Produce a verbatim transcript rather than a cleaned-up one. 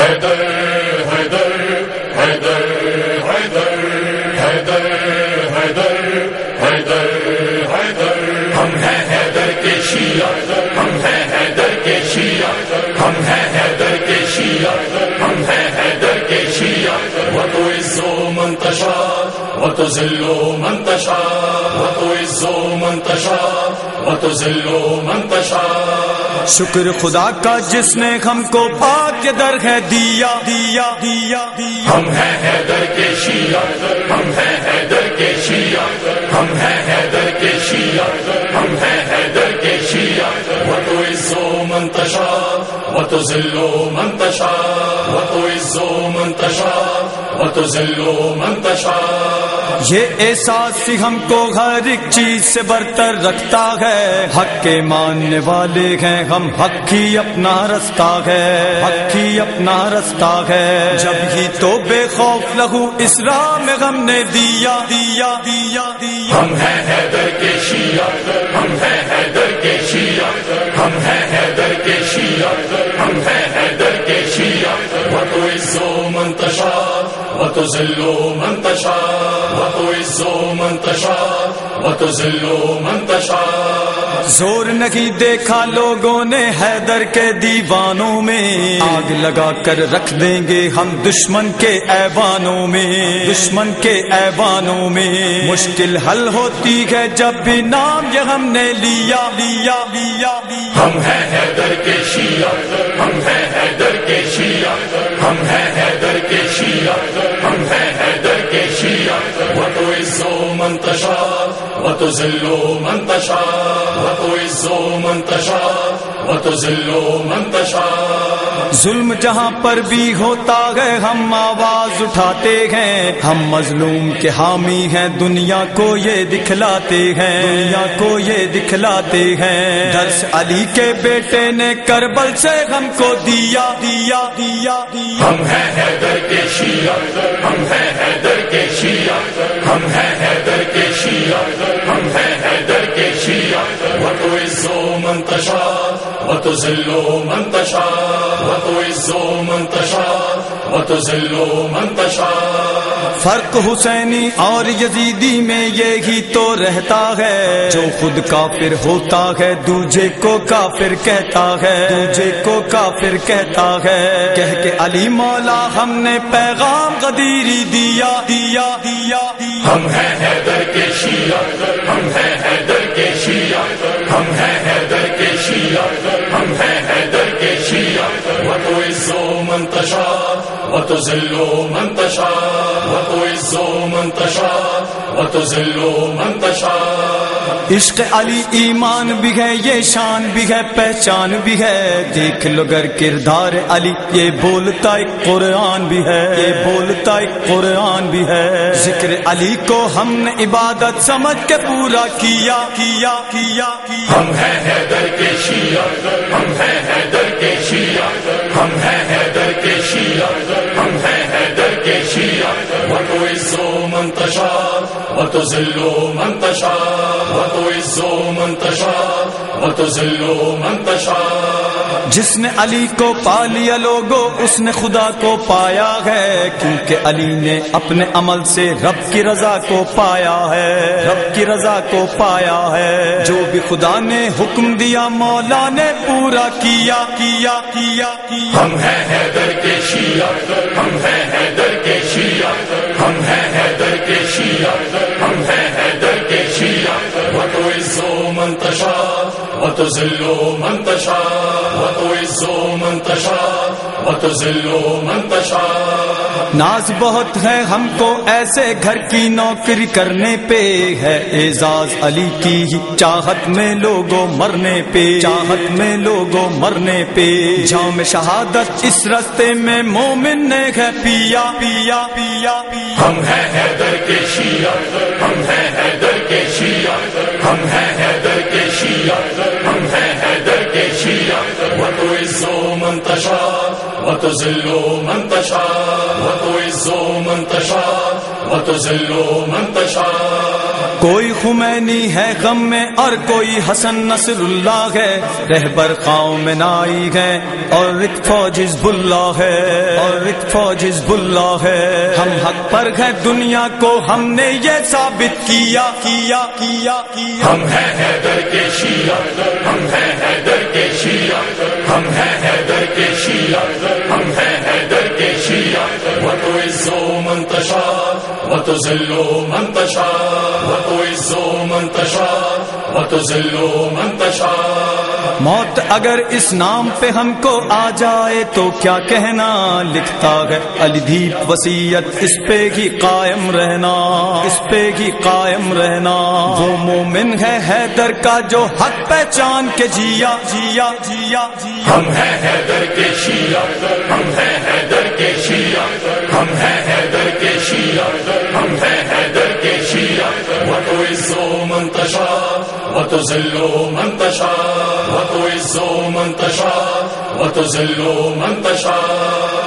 حیدر حیدر حیدر حیدر حیدر حیدر حیدر حیدر ہم ہیں حیدر کے شیعہ، ہم ہیں حیدر کے شیعہ، ہم ہیں حیدر کے شیعہ، ہم ہیں حیدر کے شیعہ۔ وتعز من تشاء وتذل من تشاء، وتعز من تشاء وتذل من تشاء۔ شکر خدا کا جس نے ہم کو پاک در ہے دیا دیا دیا دیا۔ ہم ہیں حیدر کے شیعہ، ہم ہیں حیدر کے شیعہ، ہم ہیں حیدر کے شیعہ، ہم ہیں حیدر کے شیعہ۔ وتعز من تشاء وتذل من تشاء، وتعز من تشاء وتذل من تشاء۔ یہ احساس ہی ہم کو ہر ایک چیز سے برتر رکھتا ہے، حق کے ماننے والے ہیں ہم، حق ہی اپنا رستہ ہے، حق ہی اپنا رستہ ہے۔ جب ہی تو بے خوف لہو اس راہ میں ہم نے دیا دیا دیا دیا۔ ہم ہیں حیدر کے شیعہ، ہم ہیں حیدر کے شیعہ، ہم ہیں حیدر کے شیعہ، ہم ہیں حیدر کے شیعہ۔ وتعز من تشاء وتذل من تشاء، وتعز من تشاء وتذل من تشاء۔ زور نہیں دیکھا لوگوں نے حیدر کے دیوانوں میں، آگ لگا کر رکھ دیں گے ہم دشمن کے ایوانوں میں، دشمن کے ایوانوں میں۔ مشکل حل ہوتی ہے جب بھی نام یہ ہم نے لیا لیا لیا لیا۔ ہم ہیں حیدر کے شیعہ، ہم ہیں حیدر کے شیعہ، ہم ہیں حیدر کے شیعہ، ہم ہیں حیدر کے شیعہ۔ وتعز من تشاء وتذل من تشاء، وتعز من تشاء وتذل من تشاء۔ ظلم جہاں پر بھی ہوتا ہے ہم آواز اٹھاتے ہیں، ہم مظلوم کے حامی ہیں، دنیا کو یہ دکھلاتے ہیں، دنیا کو یہ دکھلاتے ہیں۔ درس علی کے بیٹے نے کربل سے ہم کو دیا دیا دیا دیا۔ ہم ہیں حیدر کے شیعہ، ہم ہیں حیدر کے شیعہ، ہم ہیں حیدر کے شیعہ، ہم ہیں حیدر کے شیعہ۔ وتعز من تشاء وتذل من تشاء، وتعز من تشاء وتذل من تشاء۔ فرق حسینی اور یزیدی میں یہی تو رہتا ہے، جو خود کافر ہوتا ہے دوجے کو کافر کہتا ہے، دوجے کو کافر کہتا ہے۔ کہہ کے علی مولا ہم نے پیغام غدیری دیا دیا دیا دیا۔ ہم ہیں حیدر کے شیعہ، ہم ہیں حیدر کے شیعہ، ہم ہیں حیدر کے شیعہ، ہم ہیں حیدر کے شیعہ۔ وتعز من تشاء وتذل من تشاء، وتعز من تشاء وتذل من تشاء۔ عشق علی ایمان بھی ہے، یہ شان بھی ہے، پہچان بھی ہے۔ دیکھ لو گر کردار علی، یہ بولتا ایک قرآن بھی ہے، یہ بولتا ایک قرآن بھی ہے۔ ذکر علی کو ہم نے عبادت سمجھ کے پورا کیا کیا کیا کیا۔ ہم ہیں حیدر کے شیعہ، ہم ہیں حیدر کے شیعہ، ہم ہیں حیدر کے شیعہ، ہم ہیں حیدر کے شیعہ۔ وتعز من تشاء وتذل من تشاء، وتعز من تشاء وتذل من تشاء۔ جس نے علی کو پا لیا لوگو اس نے خدا کو پایا ہے، کیونکہ علی نے اپنے عمل سے رب کی رضا کو پایا ہے، رب کی رضا کو پایا ہے۔ جو بھی خدا نے حکم دیا مولا نے پورا کیا کیا کیا کیا۔ ہم ہیں حیدر کے شیعہ، ہم ہیں حیدر کے شیعہ، ہم ہیں حیدر کے شیعہ، ہم ہیں حیدر کے شیعہ۔ وتعز من تشاء وتذل من تشاء، وتعز من تشاء وتذل من تشاء۔ ناز بہت ہے ہم کو ایسے گھر کی نوکری کرنے پہ، ہے اعزاز علی کی ہی چاہت میں لوگوں مرنے پہ، چاہت میں لوگوں مرنے پہ۔ جام شہادت اس رستے میں مومن نے ہے پیا پیا پیا پیا۔ ہم ہیں حیدر کے شیعہ، ہم ہیں حیدر کے شیعہ، ہم ہیں حیدر کے شیعہ، ہم ہیں حیدر کے کے شیعہ وتعز من تشاء وتذل من تشاء وتعز من تشاء وتذل من تشاء. کوئی خمینی ہے غم میں اور کوئی حسن نصر اللہ ہے، رہبر قوم نائی ہے اور ایک فوج حزب اللہ ہے اور ایک فوج حزب اللہ ہے. ہم حق پر ہیں دنیا کو ہم نے یہ ثابت کیا کیا کیا کیا. ہم ہیں حیدر کے شیعہ ہم ہیں حیدر کے شیعہ ہم ہیں حیدر کے شیعہ ہم ہیں حیدر کے شیعہ وتعز من تشاء وتذل من تشاء وتعز من تشاء وتذل من تشاء. موت اگر اس نام پہ ہم کو آ جائے تو کیا کہنا، لکھتا ہے علی دیپ وصیت اس پہ ہی قائم رہنا اس پہ ہی قائم رہنا. وہ مومن ہے حیدر کا جو حق پہچان کے جیا جیا جیا جیا. ہم ہیں حیدر کے شیعہ ہم ہیں حیدر کے شیعہ ہم ہیں حیدر کے شیعہ ہم ہیں حیدر کے شیعہ وتعز من تشاء وتذل من تشاء وتعز من تشاء وتذل من تشاء.